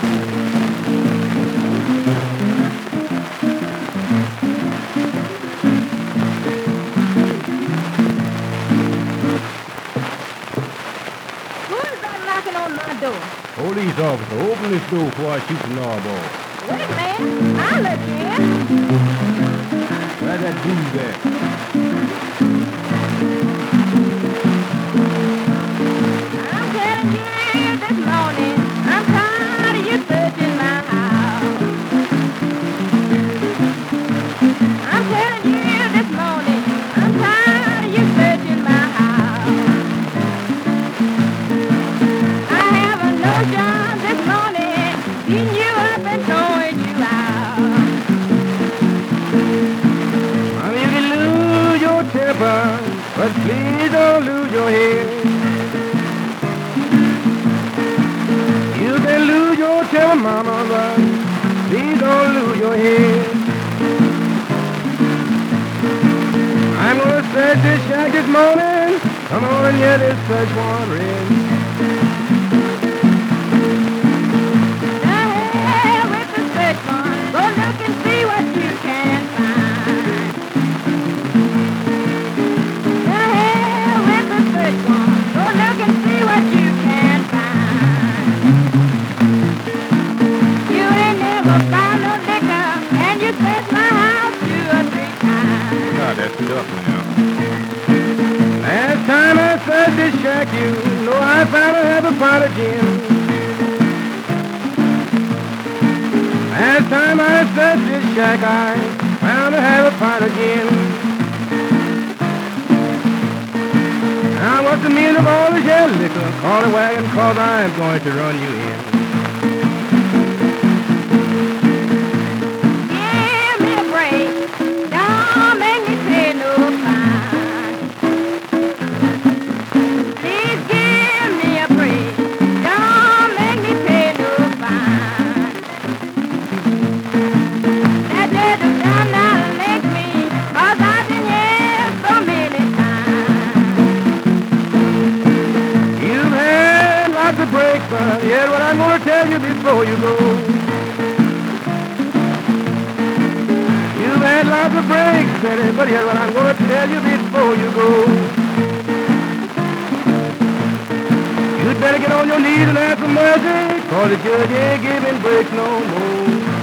Who's that knocking on my door? Police officer, open this door before I shoot the knob off. Wait, man. I'll let you in. Where's that dude there? I'm telling you this morning, I'm tired of you searching my house. I'm telling you this morning, I'm tired of you searching my house. I have a notion this morning, beating you up and throwing you out. Honey, you can lose your temper, but please don't lose your head. You can lose your temper, mama, but please don't lose your head. I'm gonna search this shack this morning. Come on and get this search warrant read. The hell with the search warrant, go look and see what you can find. The hell with the search warrant, go look and see what you can find. You ain't never found no liquor, and you searched my house 2 or 3 times. God, that's tough now. Last time I searched this shack, you know I found a heavy pot again. Last time I searched this shack, I found a heavy pot again. Now what's the meaning of all this here liquor? Call a wagon, 'cause I'm going to run you in. Give me a break, don't make me pay no fine. Please give me a break, don't make me pay no fine. That doesn't sound not like me, 'cause I've been here so many times. You've had lots of breaks, but here's what I'm going to tell you before you go. You've had lots of breaks, Betty, but here's what I'm going to tell you before you go. You'd better get on your knees and ask for mercy, 'cause the judge ain't giving breaks no more.